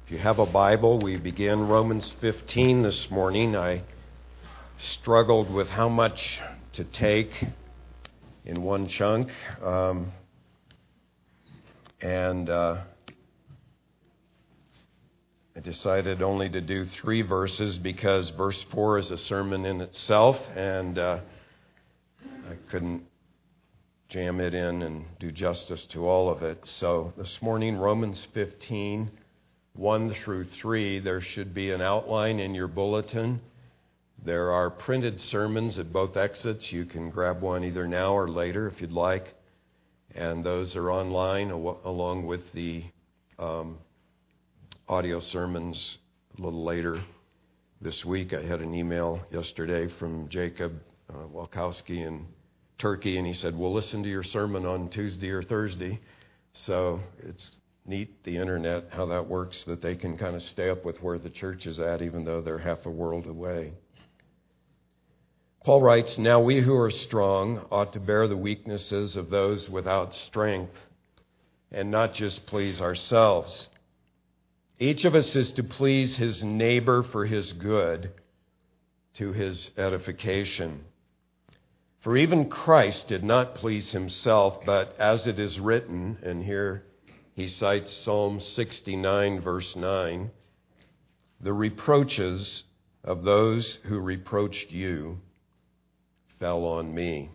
If you have a Bible, we begin Romans 15 this morning. I struggled with how much to take in one chunk, and I decided only to do 3 verses because verse 4 is a sermon in itself, and I couldn't jam it in and do justice to all of it. So this morning, Romans 15, 1 through 3, there should be an outline in your bulletin. There are printed sermons at both exits. You can grab one either now or later if you'd like. And those are online along with the audio sermons a little later this week. I had an email yesterday from Jacob Walkowski in Turkey, and he said, we'll listen to your sermon on Tuesday or Thursday. So it's neat, the internet, how that works, that they can kind of stay up with where the church is at, even though they're half a world away. Paul writes, now we who are strong ought to bear the weaknesses of those without strength and not just please ourselves. Each of us is to please his neighbor for his good, to his edification. For even Christ did not please himself, but as it is written, and here he cites Psalm 69, verse 9, the reproaches of those who reproached you fell on me.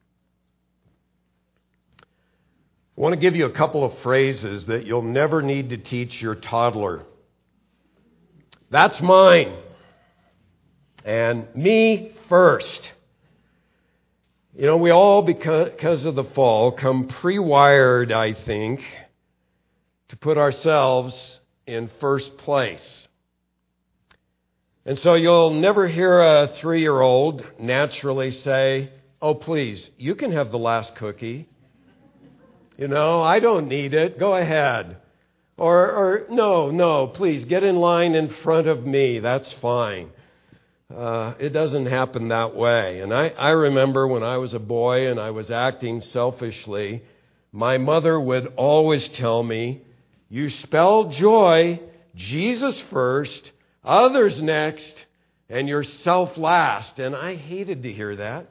I want to give you a couple of phrases that you'll never need to teach your toddler. That's mine. And me first. You know, we all, because of the fall, come pre-wired, I think, to put ourselves in first place. And so you'll never hear a 3-year-old naturally say, oh, please, you can have the last cookie. You know, I don't need it. Go ahead. Or no, please, get in line in front of me. That's fine. It doesn't happen that way. And I remember when I was a boy and I was acting selfishly, my mother would always tell me, you spell joy, Jesus first, others next, and yourself last. And I hated to hear that.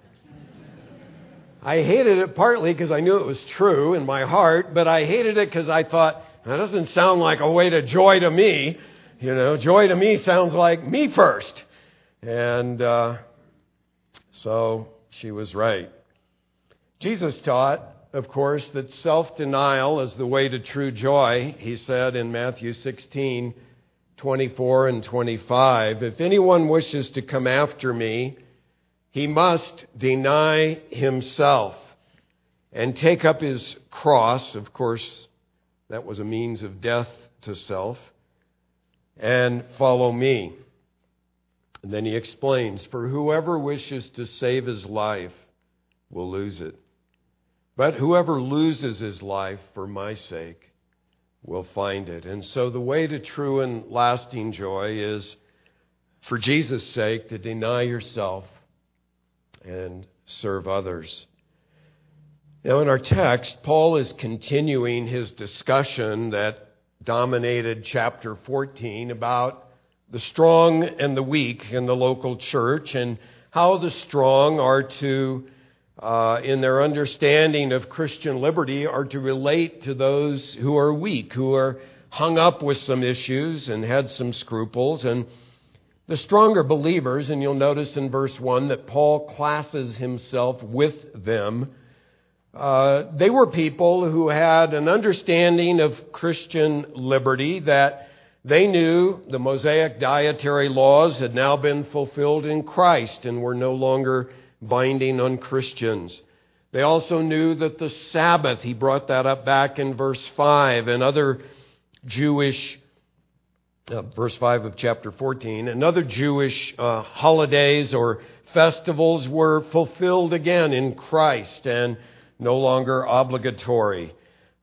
I hated it partly because I knew it was true in my heart, but I hated it because I thought, that doesn't sound like a way to joy to me. You know, joy to me sounds like me first. And so she was right. Jesus taught, of course, that self-denial is the way to true joy. He said in Matthew 16, 24 and 25, if anyone wishes to come after me, he must deny himself and take up his cross. Of course, that was a means of death to self, and follow me. And then he explains, for whoever wishes to save his life will lose it. But whoever loses his life for my sake will find it. And so the way to true and lasting joy is, for Jesus' sake, to deny yourself and serve others. Now in our text, Paul is continuing his discussion that dominated chapter 14 about the strong and the weak in the local church, and how the strong are to, in their understanding of Christian liberty, are to relate to those who are weak, who are hung up with some issues and had some scruples. And the stronger believers, and you'll notice in verse 1 that Paul classes himself with them, they were people who had an understanding of Christian liberty, that they knew the Mosaic dietary laws had now been fulfilled in Christ and were no longer binding on Christians. They also knew that the Sabbath, he brought that up back in verse 5, and other Jewish, verse 5 of chapter 14, and other Jewish holidays or festivals were fulfilled again in Christ and no longer obligatory.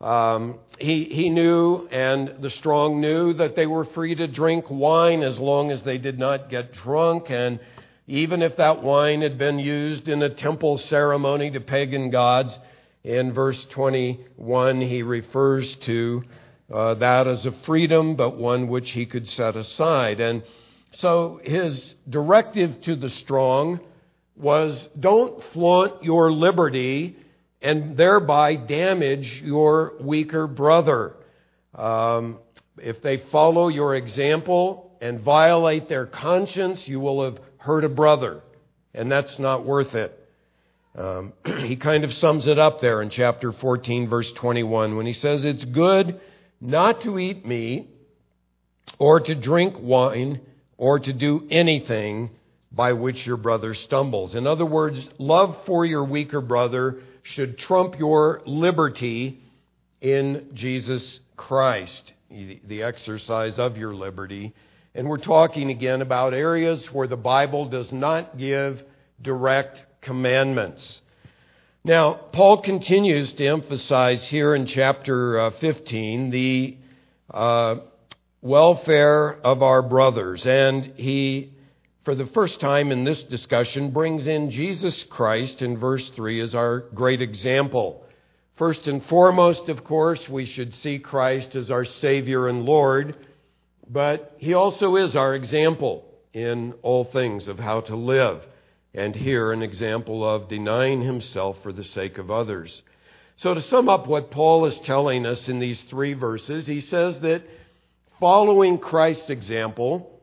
He knew, and the strong knew, that they were free to drink wine as long as they did not get drunk, and even if that wine had been used in a temple ceremony to pagan gods, in verse 21 he refers to that as a freedom, but one which he could set aside. And so his directive to the strong was, don't flaunt your liberty and thereby damage your weaker brother. If they follow your example and violate their conscience, you will have hurt a brother, and that's not worth it. He kind of sums it up there in chapter 14, verse 21, when he says, it's good not to eat meat or to drink wine or to do anything by which your brother stumbles. In other words, love for your weaker brother should trump your liberty in Jesus Christ, the exercise of your liberty. And we're talking again about areas where the Bible does not give direct commandments. Now, Paul continues to emphasize here in chapter 15 the welfare of our brothers. And he, for the first time in this discussion, brings in Jesus Christ in verse 3 as our great example. First and foremost, of course, we should see Christ as our Savior and Lord, but he also is our example in all things of how to live. And here, an example of denying himself for the sake of others. So to sum up what Paul is telling us in these 3 verses, he says that following Christ's example,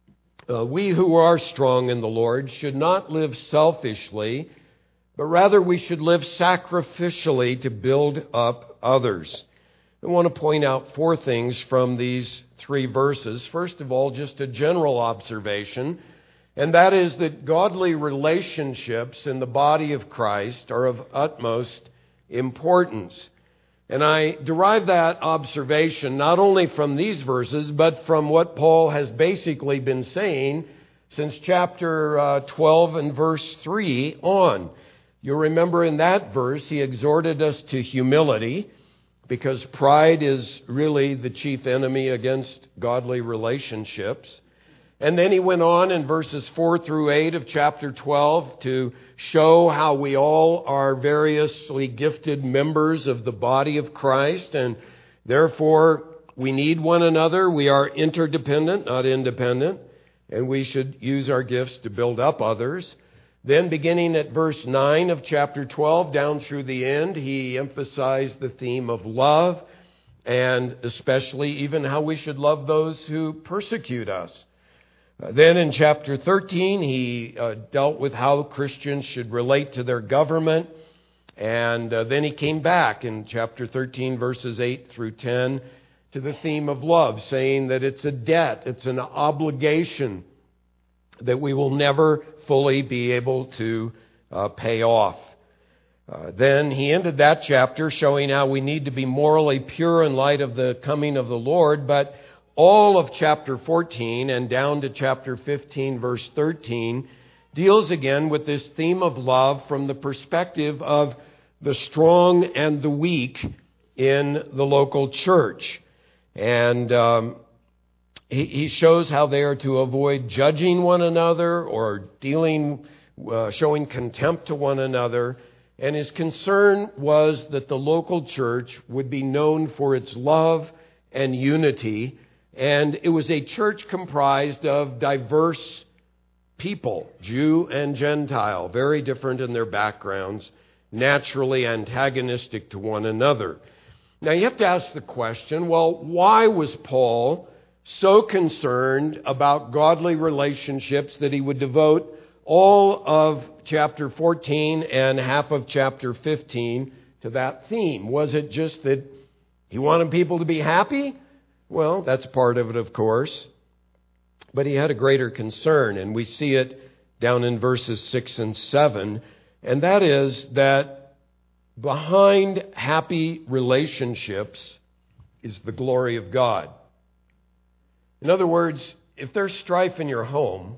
we who are strong in the Lord should not live selfishly, but rather we should live sacrificially to build up others. I want to point out 4 things from these 3 verses. First of all, just a general observation, and that is that godly relationships in the body of Christ are of utmost importance. And I derive that observation not only from these verses, but from what Paul has basically been saying since chapter 12 and verse 3 on. You'll remember in that verse, he exhorted us to humility, because pride is really the chief enemy against godly relationships. And then he went on in verses 4 through 8 of chapter 12 to show how we all are variously gifted members of the body of Christ, and therefore we need one another. We are interdependent, not independent, and we should use our gifts to build up others. Then beginning at verse 9 of chapter 12 down through the end, he emphasized the theme of love, and especially even how we should love those who persecute us. Then in chapter 13, he dealt with how Christians should relate to their government. And then he came back in chapter 13, verses 8 through 10, to the theme of love, saying that it's a debt, it's an obligation that we will never fully be able to pay off. Then he ended that chapter showing how we need to be morally pure in light of the coming of the Lord, but all of chapter 14 and down to chapter 15, verse 13, deals again with this theme of love from the perspective of the strong and the weak in the local church. And he shows how they are to avoid judging one another or showing contempt to one another. And his concern was that the local church would be known for its love and unity. And it was a church comprised of diverse people, Jew and Gentile, very different in their backgrounds, naturally antagonistic to one another. Now you have to ask the question, well, why was Paul so concerned about godly relationships that he would devote all of chapter 14 and half of chapter 15 to that theme? Was it just that he wanted people to be happy? Well, that's part of it, of course. But he had a greater concern, and we see it down in verses 6 and 7. And that is that behind happy relationships is the glory of God. In other words, if there's strife in your home,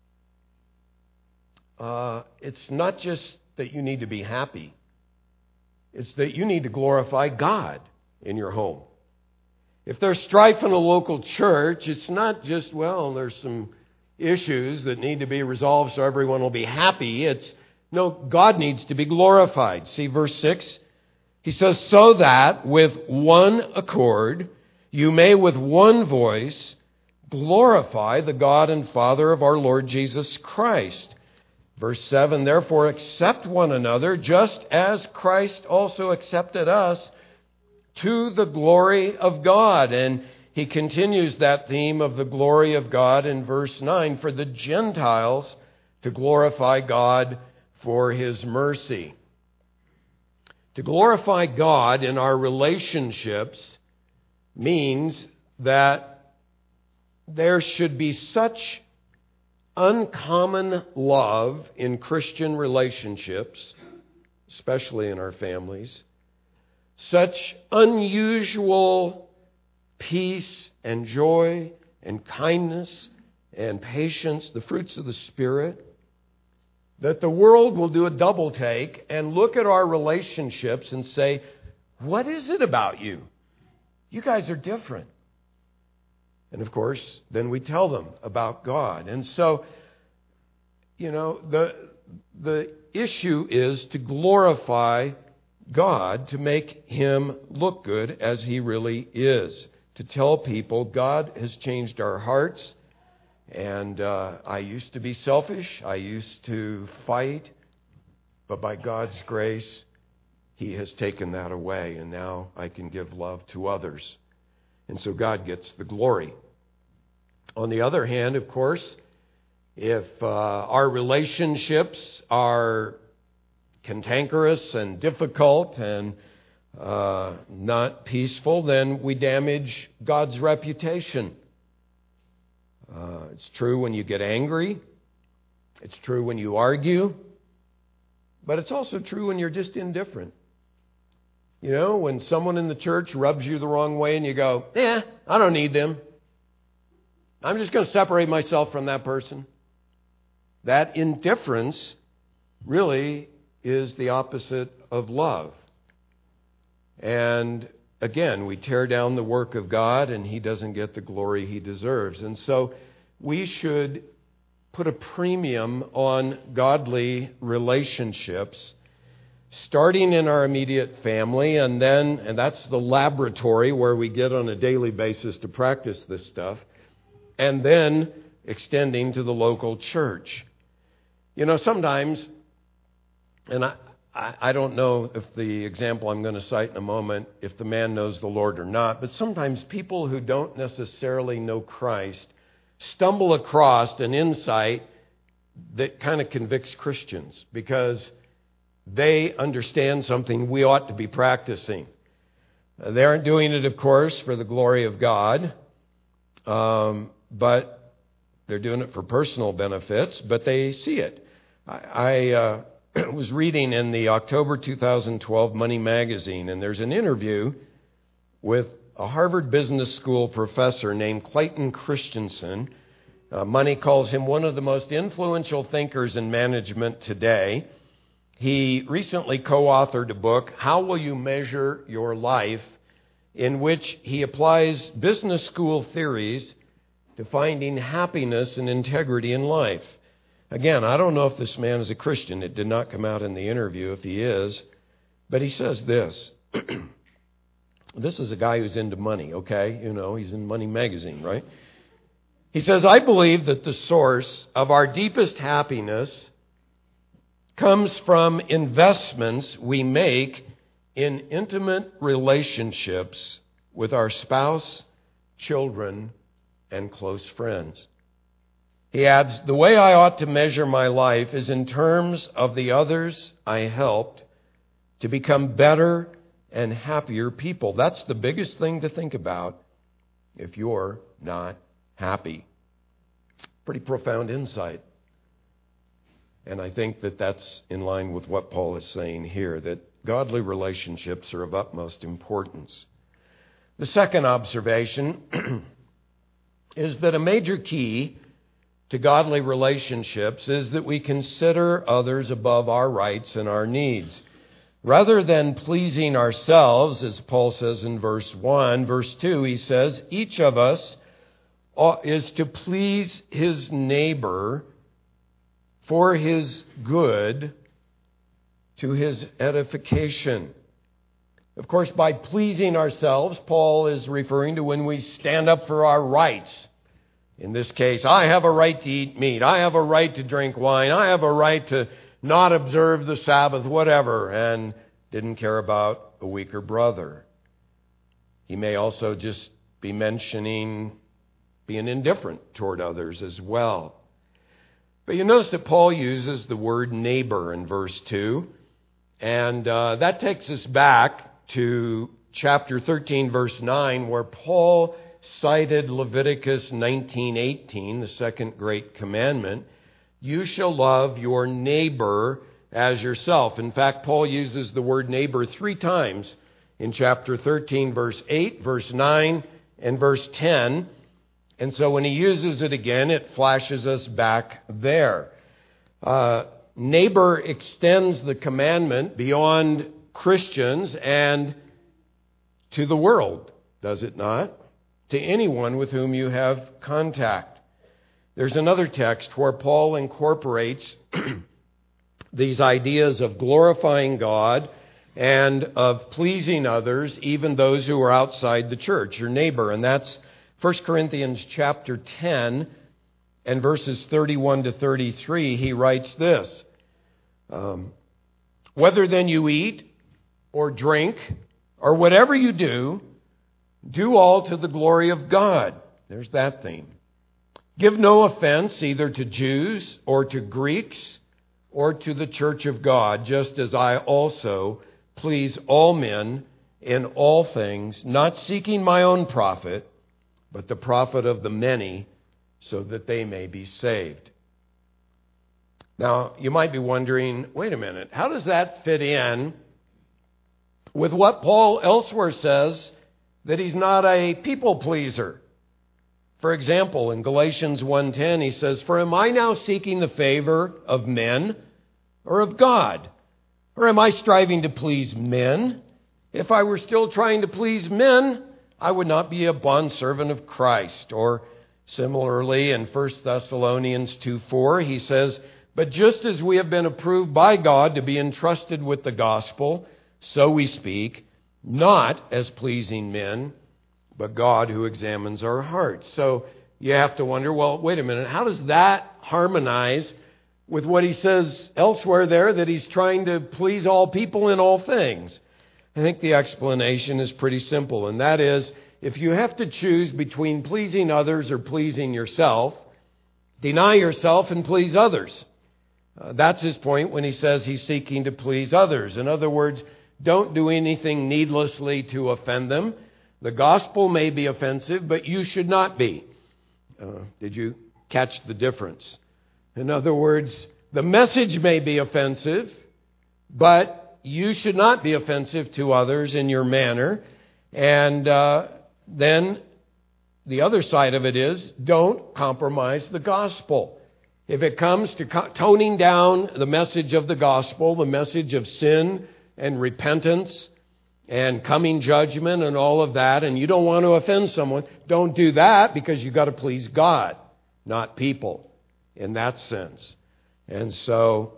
it's not just that you need to be happy. It's that you need to glorify God in your home. If there's strife in a local church, it's not just, well, there's some issues that need to be resolved so everyone will be happy. No, God needs to be glorified. See verse 6? He says, so that with one accord you may with one voice glorify the God and Father of our Lord Jesus Christ. Verse 7, therefore accept one another, just as Christ also accepted us, to the glory of God. And he continues that theme of the glory of God in verse 9, for the Gentiles to glorify God for his mercy. To glorify God in our relationships means that there should be such uncommon love in Christian relationships, especially in our families, such unusual peace and joy and kindness and patience, the fruits of the Spirit, that the world will do a double take and look at our relationships and say, what is it about you? You guys are different. And of course, then we tell them about God. And so, the issue is to glorify God, to make him look good as he really is. To tell people God has changed our hearts. And I used to be selfish. I used to fight. But by God's grace, he has taken that away. And now I can give love to others. And so God gets the glory. On the other hand, of course, if our relationships are cantankerous and difficult and not peaceful, then we damage God's reputation. It's true when you get angry. It's true when you argue. But it's also true when you're just indifferent. When someone in the church rubs you the wrong way and you go, I don't need them. I'm just going to separate myself from that person. That indifference really is the opposite of love. And again, we tear down the work of God and he doesn't get the glory he deserves. And so we should put a premium on godly relationships, starting in our immediate family, and that's the laboratory where we get on a daily basis to practice this stuff, and then extending to the local church. Sometimes, and I don't know if the example I'm going to cite in a moment, if the man knows the Lord or not, but sometimes people who don't necessarily know Christ stumble across an insight that kind of convicts Christians because they understand something we ought to be practicing. They aren't doing it, of course, for the glory of God, but they're doing it for personal benefits, but they see it. I was reading in the October 2012 Money magazine, and there's an interview with a Harvard Business School professor named Clayton Christensen. Money calls him one of the most influential thinkers in management today. He recently co-authored a book, How Will You Measure Your Life?, in which he applies business school theories to finding happiness and integrity in life. Again, I don't know if this man is a Christian. It did not come out in the interview if he is. But he says this. This is a guy who's into money, okay? He's in Money magazine, right? He says, I believe that the source of our deepest happiness comes from investments we make in intimate relationships with our spouse, children, and close friends. He adds, the way I ought to measure my life is in terms of the others I helped to become better and happier people. That's the biggest thing to think about if you're not happy. Pretty profound insight. And I think that that's in line with what Paul is saying here, that godly relationships are of utmost importance. The second observation is that a major key to godly relationships is that we consider others above our rights and our needs. Rather than pleasing ourselves, as Paul says in verse 1, verse 2, he says, each of us is to please his neighbor for his good, to his edification. Of course, by pleasing ourselves, Paul is referring to when we stand up for our rights. In this case, I have a right to eat meat. I have a right to drink wine. I have a right to not observe the Sabbath, whatever, and didn't care about a weaker brother. He may also just be mentioning being indifferent toward others as well. But you notice that Paul uses the word neighbor in verse 2, and that takes us back to chapter 13, verse 9, where Paul cited Leviticus 19:18, the second great commandment. You shall love your neighbor as yourself. In fact, Paul uses the word neighbor 3 times in chapter 13, verse 8, verse 9, and verse 10. And so when he uses it again, it flashes us back there. Neighbor extends the commandment beyond Christians and to the world, does it not? To anyone with whom you have contact. There's another text where Paul incorporates these ideas of glorifying God and of pleasing others, even those who are outside the church, your neighbor. And that's 1 Corinthians chapter 10 and verses 31 to 33. He writes this, whether then you eat or drink or whatever you do all to the glory of God. There's that theme. Give no offense either to Jews or to Greeks or to the church of God, just as I also please all men in all things, not seeking my own profit, but the profit of the many, so that they may be saved. Now, you might be wondering, wait a minute, how does that fit in with what Paul elsewhere says that he's not a people pleaser? For example, in Galatians 1:10, he says, for am I now seeking the favor of men or of God? Or am I striving to please men? If I were still trying to please men, I would not be a bondservant of Christ. Or similarly, in 1 Thessalonians 2:4, he says, but just as we have been approved by God to be entrusted with the gospel, so we speak, not as pleasing men, but God who examines our hearts. So you have to wonder, well, wait a minute, how does that harmonize with what he says elsewhere there, that he's trying to please all people in all things? I think the explanation is pretty simple, and that is, if you have to choose between pleasing others or pleasing yourself, deny yourself and please others. That's his point when he says he's seeking to please others. In other words, don't do anything needlessly to offend them. The gospel may be offensive, but you should not be. Did you catch the difference? In other words, the message may be offensive, but you should not be offensive to others in your manner. And then the other side of it is, don't compromise the gospel. If it comes to toning down the message of the gospel, the message of sin and repentance and coming judgment and all of that, and you don't want to offend someone, don't do that, because you've got to please God, not people, in that sense. And so,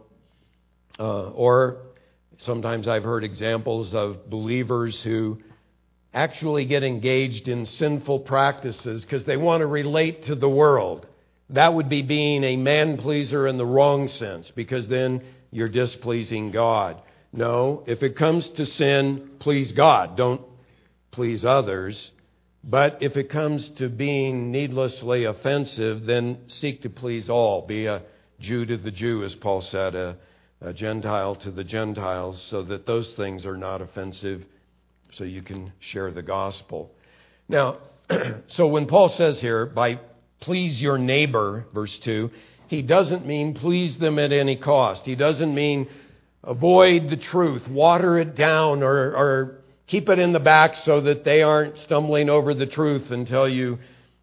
or sometimes I've heard examples of believers who actually get engaged in sinful practices because they want to relate to the world. That would be being a man-pleaser in the wrong sense, because then you're displeasing God. No, if it comes to sin, please God. Don't please others. But if it comes to being needlessly offensive, then seek to please all. Be a Jew to the Jew, as Paul said, a Gentile to the Gentiles, so that those things are not offensive, so you can share the gospel. Now, so when Paul says here, by please your neighbor, verse 2, he doesn't mean please them at any cost. He doesn't mean avoid the truth, water it down, or keep it in the back so that they aren't stumbling over the truth until you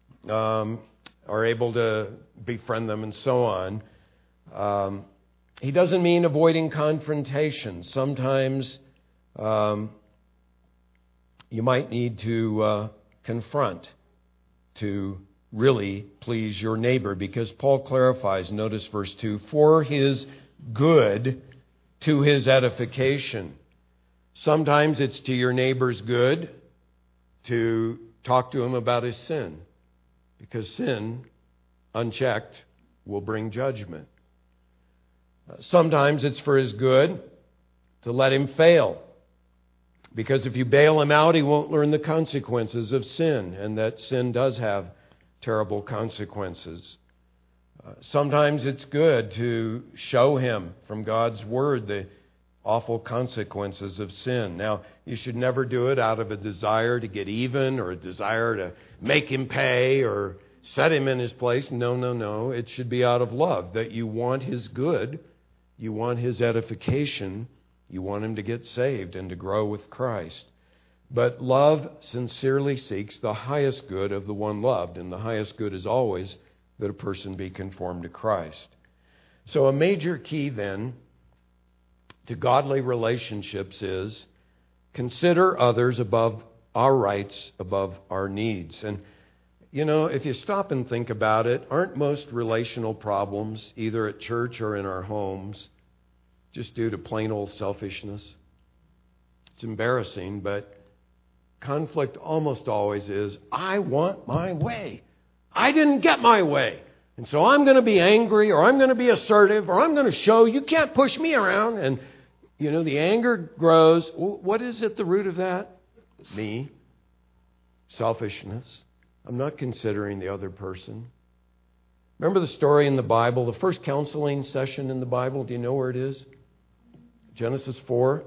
are able to befriend them and so on. He doesn't mean avoiding confrontation. Sometimes you might need to confront to really please your neighbor, because Paul clarifies, notice verse 2, for his good, to his edification. Sometimes it's to your neighbor's good to talk to him about his sin, because sin, unchecked, will bring judgment. Sometimes it's for his good to let him fail, because if you bail him out, he won't learn the consequences of sin, and that sin does have terrible consequences. Sometimes it's good to show him from God's Word the awful consequences of sin. Now, you should never do it out of a desire to get even or a desire to make him pay or set him in his place. No. It should be out of love, that you want his good, you want his edification, you want him to get saved and to grow with Christ. But love sincerely seeks the highest good of the one loved, and the highest good is always that a person be conformed to Christ. So a major key then to godly relationships is consider others above our rights, above our needs. And, if you stop and think about it, aren't most relational problems, either at church or in our homes, just due to plain old selfishness? It's embarrassing, but conflict almost always is, I want my way. I didn't get my way. And so I'm going to be angry, or I'm going to be assertive, or I'm going to show you can't push me around. And, the anger grows. What is at the root of that? Me. Selfishness. I'm not considering the other person. Remember the story in the Bible, the first counseling session in the Bible? Do you know where it is? Genesis 4.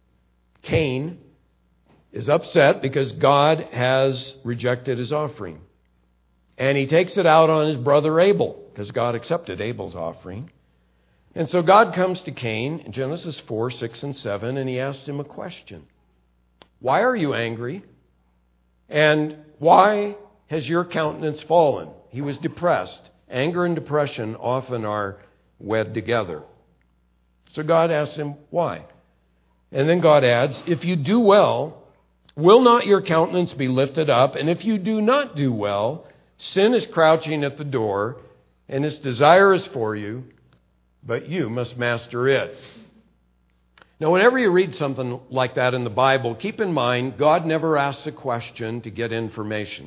Cain is upset because God has rejected his offering. And he takes it out on his brother Abel, because God accepted Abel's offering. And so God comes to Cain in Genesis 4, 6, and 7, and he asks him a question. Why are you angry? And why has your countenance fallen? He was depressed. Anger and depression often are wed together. So God asks him, why? And then God adds, if you do well, will not your countenance be lifted up? And if you do not do well, sin is crouching at the door, and its desire is for you, but you must master it. Now, whenever you read something like that in the Bible, keep in mind, God never asks a question to get information.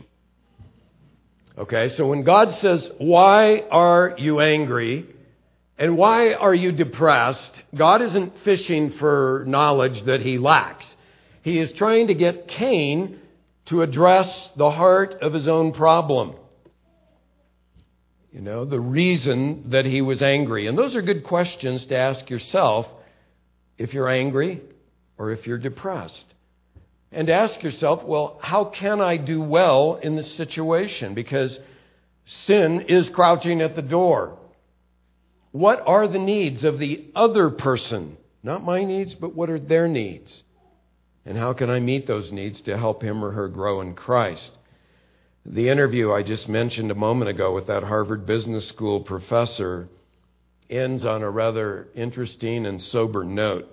Okay, so when God says, why are you angry? And why are you depressed? God isn't fishing for knowledge that he lacks. He is trying to get Cain to address the heart of his own problem. The reason that he was angry. And those are good questions to ask yourself if you're angry or if you're depressed. And ask yourself, well, how can I do well in this situation? Because sin is crouching at the door. What are the needs of the other person? Not my needs, but what are their needs? And how can I meet those needs to help him or her grow in Christ? The interview I just mentioned a moment ago with that Harvard Business School professor ends on a rather interesting and sober note.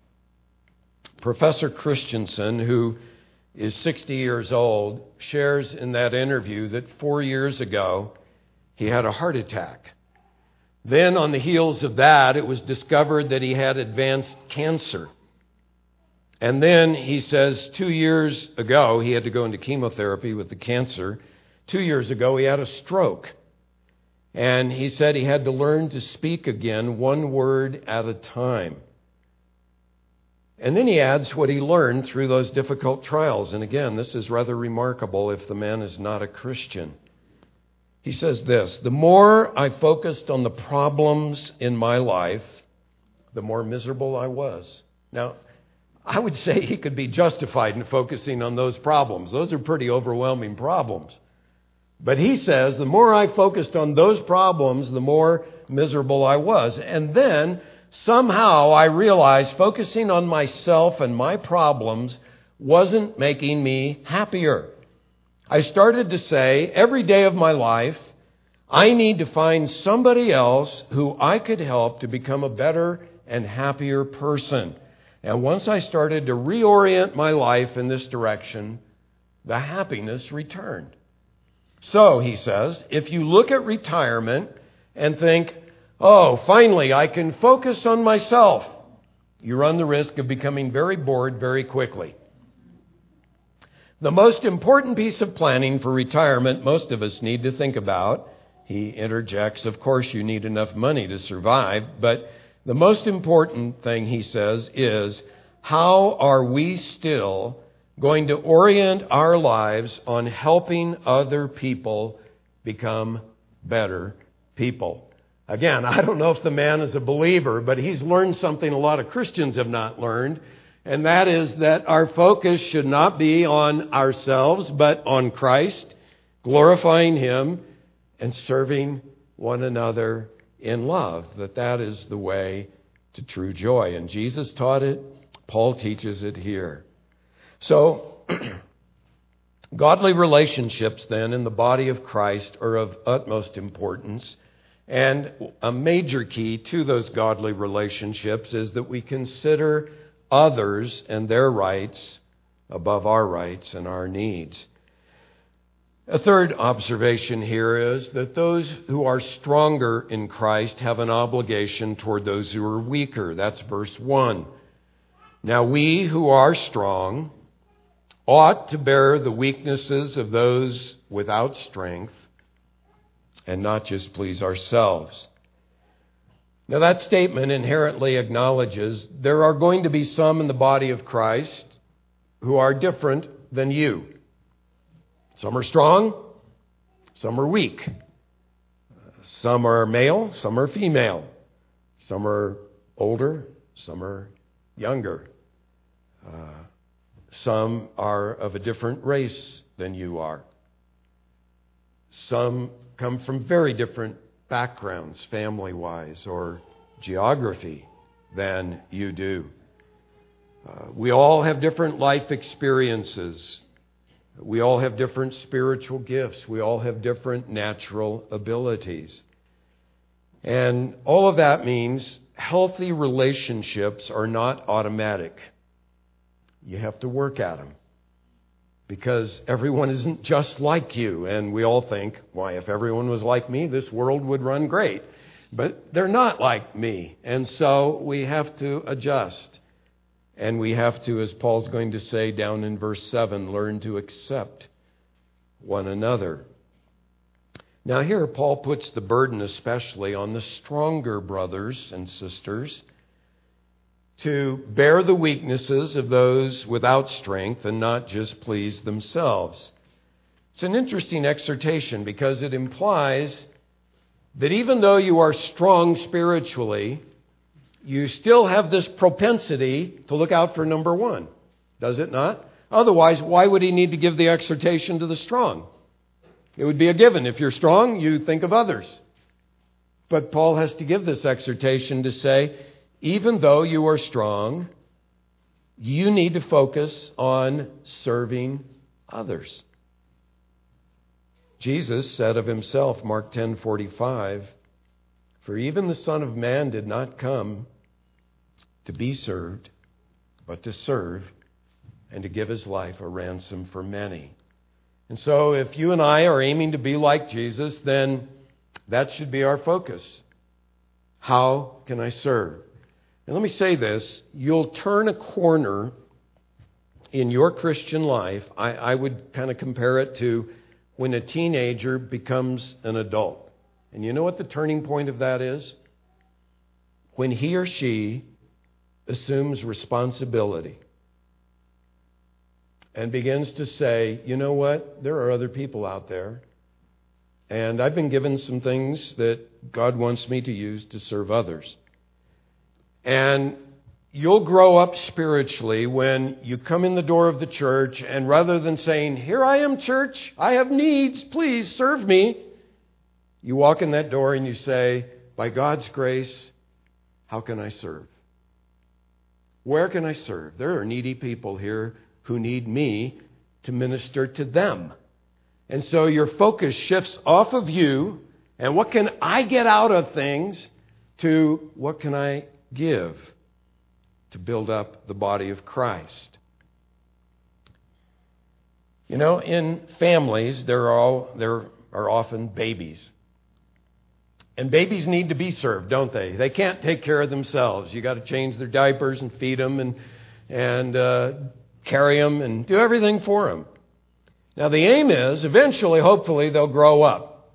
Professor Christensen, who is 60 years old, shares in that interview that 4 years ago he had a heart attack. Then on the heels of that, it was discovered that he had advanced cancer. And then he says 2 years ago, he had to go into chemotherapy with the cancer. 2 years ago, he had a stroke. And he said he had to learn to speak again, one word at a time. And then he adds what he learned through those difficult trials. And again, this is rather remarkable if the man is not a Christian. He says this, the more I focused on the problems in my life, the more miserable I was. Now, I would say he could be justified in focusing on those problems. Those are pretty overwhelming problems. But he says, the more I focused on those problems, the more miserable I was. And then somehow I realized focusing on myself and my problems wasn't making me happier. I started to say, every day of my life, I need to find somebody else who I could help to become a better and happier person. And once I started to reorient my life in this direction, the happiness returned. So, he says, if you look at retirement and think, oh, finally, I can focus on myself. you run the risk of becoming very bored very quickly. The most important piece of planning for retirement most of us need to think about, he interjects, of course you need enough money to survive, but the most important thing, he says, is how are we still going to orient our lives on helping other people become better people? Again, I don't know if the man is a believer, but he's learned something a lot of Christians have not learned, and that is that our focus should not be on ourselves, but on Christ, glorifying Him and serving one another in love. That is the way to true joy. And Jesus taught it. Paul teaches it here. So, godly relationships then in the body of Christ are of utmost importance. And a major key to those godly relationships is that we consider others and their rights above our rights and our needs. A third observation here is that those who are stronger in Christ have an obligation toward those who are weaker. That's verse 1. Now we who are strong ought to bear the weaknesses of those without strength and not just please ourselves. Now that statement inherently acknowledges there are going to be some in the body of Christ who are different than you. Some are strong, some are weak. Some are male, some are female. Some are older, some are younger. Some are of a different race than you are. Some come from very different backgrounds, family-wise or geography, than you do. We all have different life experiences. We all have different spiritual gifts. We all have different natural abilities. And all of that means healthy relationships are not automatic. You have to work at them. Because everyone isn't just like you. And we all think, why, if everyone was like me, this world would run great. But they're not like me. And so we have to adjust. And we have to, as Paul's going to say down in verse 7, learn to accept one another. Now here Paul puts the burden especially on the stronger brothers and sisters to bear the weaknesses of those without strength and not just please themselves. It's an interesting exhortation because it implies that even though you are strong spiritually, you still have this propensity to look out for number one. Does it not? Otherwise, why would he need to give the exhortation to the strong? It would be a given. If you're strong, you think of others. But Paul has to give this exhortation to say, even though you are strong, you need to focus on serving others. Jesus said of himself, Mark 10:45, "For even the Son of Man did not come to be served, but to serve and to give his life a ransom for many." And so if you and I are aiming to be like Jesus, then that should be our focus. How can I serve? And let me say this, you'll turn a corner in your Christian life. I would kind of compare it to when a teenager becomes an adult. And you know what the turning point of that is? When he or she assumes responsibility and begins to say, you know what, there are other people out there, and I've been given some things that God wants me to use to serve others. And you'll grow up spiritually when you come in the door of the church, and rather than saying, here I am, church, I have needs, please serve me, you walk in that door and you say, by God's grace, how can I serve? Where can I serve? There are needy people here who need me to minister to them. And so your focus shifts off of you and what can I get out of things to what can I give to build up the body of Christ. You know, in families, there are often babies. And babies need to be served, don't they? They can't take care of themselves. You got to change their diapers and feed them and carry them and do everything for them. Now the aim is eventually, hopefully, they'll grow up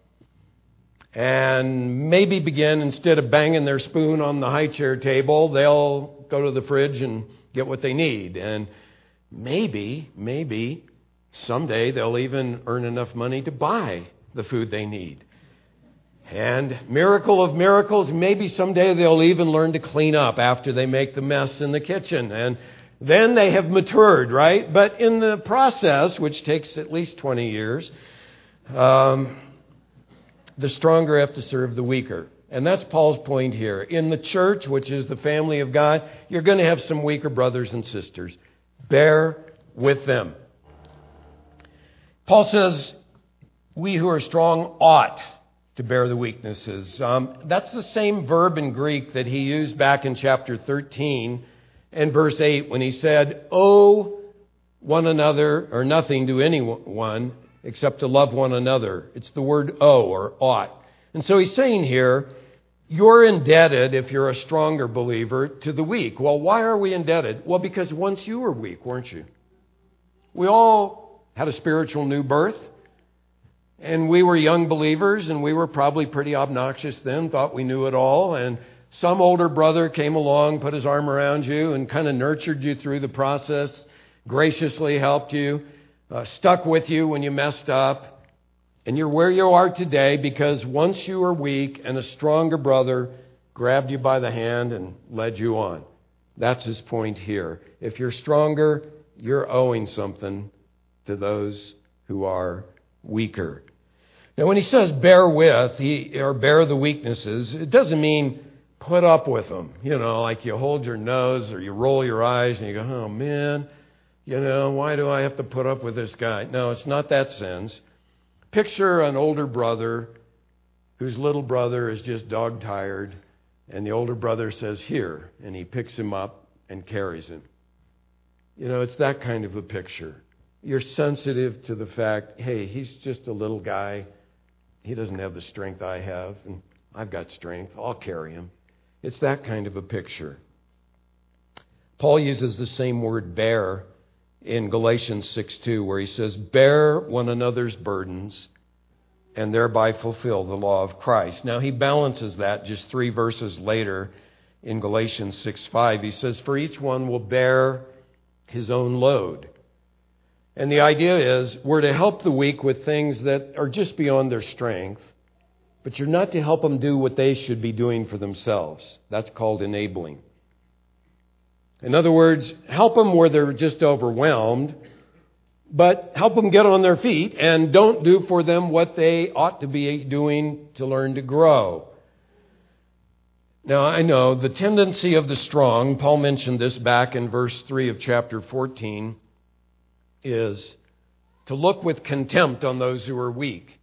and maybe begin, instead of banging their spoon on the high chair table, they'll go to the fridge and get what they need. And maybe someday they'll even earn enough money to buy the food they need. And miracle of miracles, maybe someday they'll even learn to clean up after they make the mess in the kitchen. And then they have matured, right? But in the process, which takes at least 20 years, the stronger have to serve the weaker. And that's Paul's point here. In the church, which is the family of God, you're going to have some weaker brothers and sisters. Bear with them. Paul says, we who are strong ought to bear the weaknesses. That's the same verb in Greek that he used back in chapter 13 and verse 8 when he said, owe one another or nothing to anyone except to love one another. It's the word owe or ought. And so he's saying here, you're indebted, if you're a stronger believer, to the weak. Well, why are we indebted? Well, because once you were weak, weren't you? We all had a spiritual new birth. And we were young believers, and we were probably pretty obnoxious then, thought we knew it all. And some older brother came along, put his arm around you, and kind of nurtured you through the process, graciously helped you, stuck with you when you messed up. And you're where you are today because once you were weak and a stronger brother grabbed you by the hand and led you on. That's his point here. If you're stronger, you're owing something to those who are weaker. Now, when he says bear with, or bear the weaknesses, it doesn't mean put up with them. You know, like you hold your nose or you roll your eyes and you go, oh man, why do I have to put up with this guy? No, it's not that sense. Picture an older brother whose little brother is just dog tired, and the older brother says, here, and he picks him up and carries him. It's that kind of a picture. You're sensitive to the fact, hey, he's just a little guy. He doesn't have the strength I have, and I've got strength. I'll carry him. It's that kind of a picture. Paul uses the same word bear in Galatians 6:2, where he says, bear one another's burdens and thereby fulfill the law of Christ. Now he balances that just 3 verses later in Galatians 6:5. He says, for each one will bear his own load. And the idea is we're to help the weak with things that are just beyond their strength, but you're not to help them do what they should be doing for themselves. That's called enabling. In other words, help them where they're just overwhelmed, but help them get on their feet and don't do for them what they ought to be doing to learn to grow. Now, I know the tendency of the strong, Paul mentioned this back in verse 3 of chapter 14, is to look with contempt on those who are weak.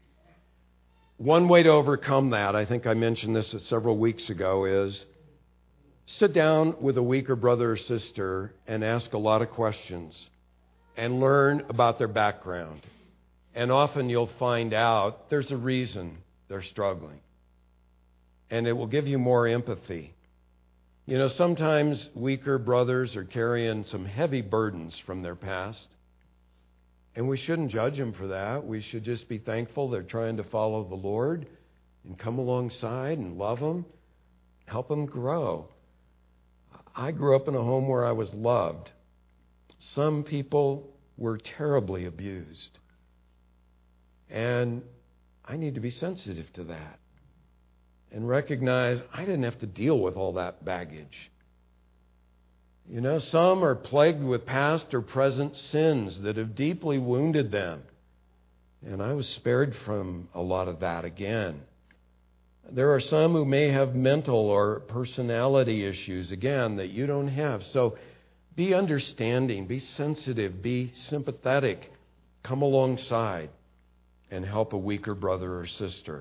One way to overcome that, I think I mentioned this several weeks ago, is sit down with a weaker brother or sister and ask a lot of questions and learn about their background. And often you'll find out there's a reason they're struggling. And it will give you more empathy. Sometimes weaker brothers are carrying some heavy burdens from their past. And we shouldn't judge them for that. We should just be thankful they're trying to follow the Lord and come alongside and love them, help them grow. I grew up in a home where I was loved. Some people were terribly abused. And I need to be sensitive to that and recognize I didn't have to deal with all that baggage. Some are plagued with past or present sins that have deeply wounded them. And I was spared from a lot of that again. There are some who may have mental or personality issues, again, that you don't have. So be understanding, be sensitive, be sympathetic. Come alongside and help a weaker brother or sister.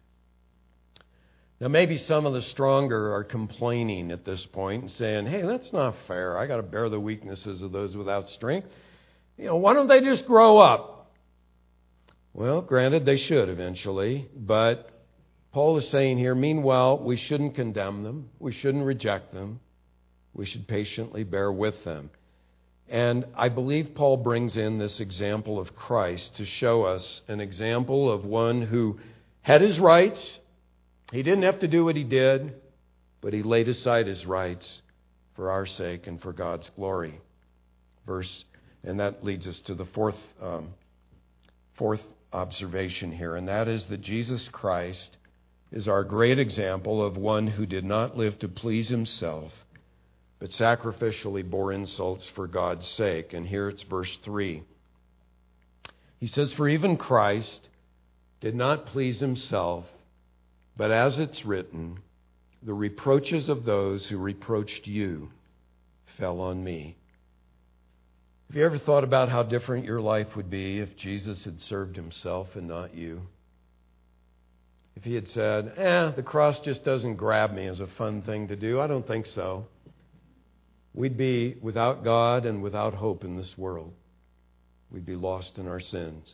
Now, maybe some of the stronger are complaining at this point and saying, hey, that's not fair. I got to bear the weaknesses of those without strength. Why don't they just grow up? Well, granted, they should eventually, but Paul is saying here, meanwhile, we shouldn't condemn them. We shouldn't reject them. We should patiently bear with them. And I believe Paul brings in this example of Christ to show us an example of one who had his rights. He didn't have to do what he did, but he laid aside his rights for our sake and for God's glory. And that leads us to the fourth observation here, and that is that Jesus Christ is our great example of one who did not live to please himself, but sacrificially bore insults for God's sake. And here it's verse 3. He says, "For even Christ did not please himself, but as it's written, the reproaches of those who reproached you fell on me." Have you ever thought about how different your life would be if Jesus had served himself and not you? If he had said, the cross just doesn't grab me as a fun thing to do. I don't think so. We'd be without God and without hope in this world. We'd be lost in our sins.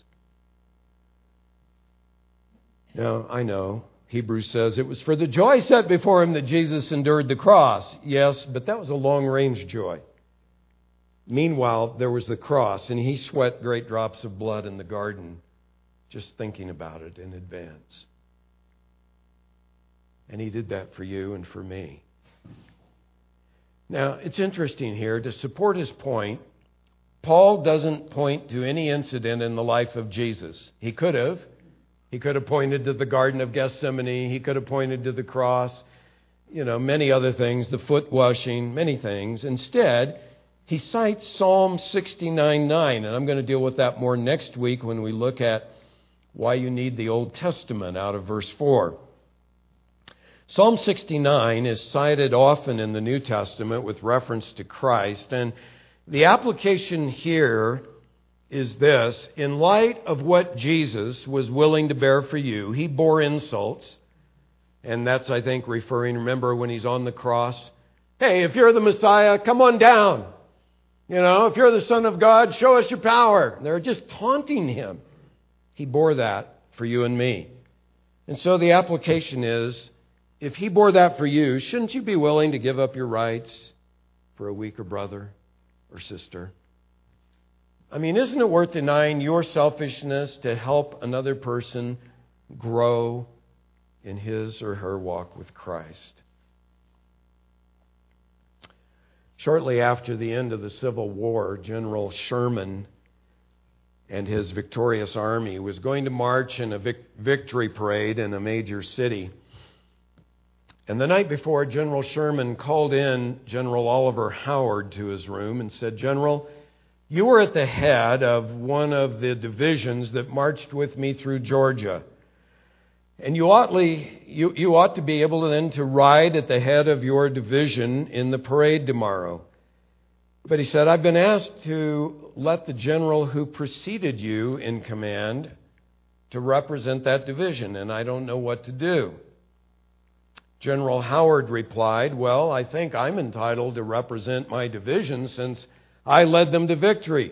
Now, I know Hebrews says it was for the joy set before him that Jesus endured the cross. Yes, but that was a long-range joy. Meanwhile, there was the cross, and he sweat great drops of blood in the garden just thinking about it in advance. And he did that for you and for me. Now, it's interesting here, to support his point, Paul doesn't point to any incident in the life of Jesus. He could have. He could have pointed to the Garden of Gethsemane. He could have pointed to the cross, many other things, the foot washing, many things. Instead, he cites Psalm 69:9, and I'm going to deal with that more next week when we look at why you need the Old Testament out of verse 4. Psalm 69 is cited often in the New Testament with reference to Christ, and the application here is this: in light of what Jesus was willing to bear for you, he bore insults, and that's, I think, remember when he's on the cross, hey, if you're the Messiah, come on down. If you're the Son of God, show us your power. They're just taunting him. He bore that for you and me. And so the application is, if he bore that for you, shouldn't you be willing to give up your rights for a weaker brother or sister? I mean, isn't it worth denying your selfishness to help another person grow in his or her walk with Christ? Shortly after the end of the Civil War, General Sherman and his victorious army was going to march in a victory parade in a major city. And the night before, General Sherman called in General Oliver Howard to his room and said, "General, you were at the head of one of the divisions that marched with me through Georgia. And you ought to be able then to ride at the head of your division in the parade tomorrow." But he said, "I've been asked to let the general who preceded you in command to represent that division, and I don't know what to do." General Howard replied, "Well, I think I'm entitled to represent my division since I led them to victory."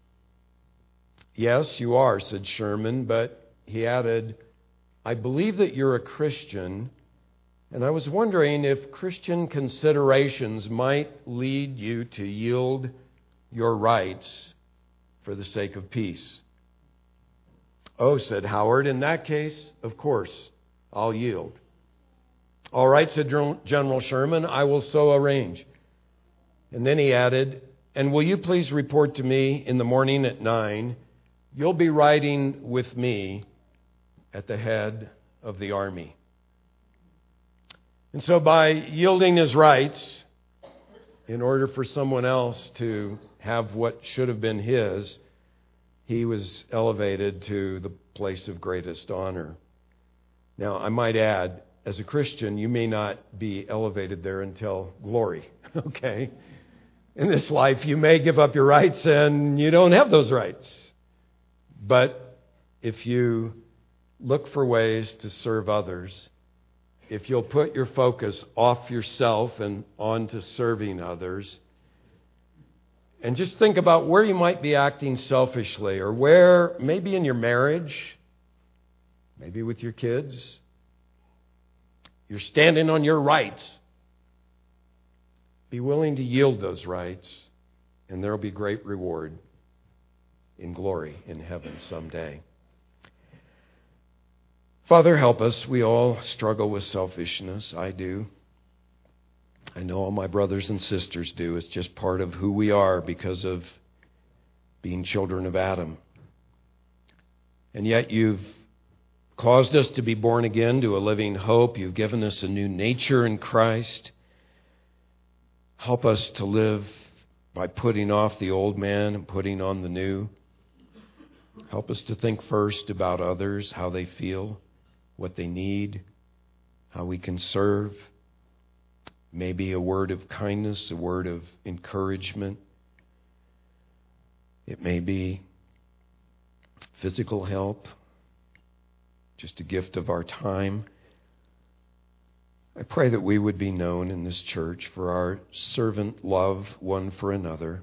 "Yes, you are," said Sherman, but he added, "I believe that you're a Christian, and I was wondering if Christian considerations might lead you to yield your rights for the sake of peace." "Oh," said Howard, "in that case, of course, I'll yield." "All right," said General Sherman, "I will so arrange." And then he added, "And will you please report to me in the morning at 9? You'll be riding with me at the head of the army." And so by yielding his rights in order for someone else to have what should have been his, he was elevated to the place of greatest honor. Now, I might add, as a Christian, you may not be elevated there until glory, okay? In this life, you may give up your rights and you don't have those rights. But if you look for ways to serve others, if you'll put your focus off yourself and onto serving others, and just think about where you might be acting selfishly, or where, maybe in your marriage, maybe with your kids, You're standing on your rights. Be willing to yield those rights, and there will be great reward in glory in heaven someday. Father, help us. We all struggle with selfishness. I do. I know all my brothers and sisters do. It's just part of who we are because of being children of Adam. And yet you've caused us to be born again to a living hope. You've given us a new nature in Christ. Help us to live by putting off the old man and putting on the new. Help us to think first about others, how they feel, what they need, how we can serve. Maybe a word of kindness, a word of encouragement. It may be physical help, just a gift of our time. I pray that we would be known in this church for our servant love one for another.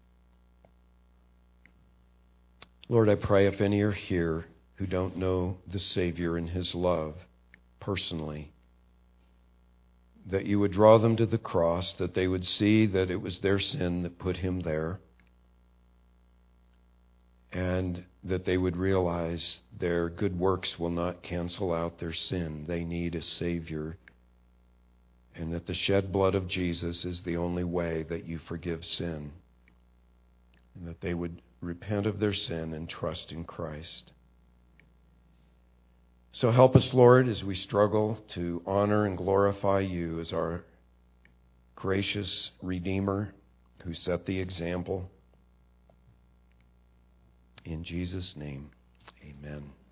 Lord, I pray if any are here who don't know the Savior and His love personally, that you would draw them to the cross, that they would see that it was their sin that put Him there, and that they would realize their good works will not cancel out their sin. They need a Savior, and that the shed blood of Jesus is the only way that you forgive sin, and that they would repent of their sin and trust in Christ. So help us, Lord, as we struggle to honor and glorify you as our gracious Redeemer who set the example. In Jesus' name, amen.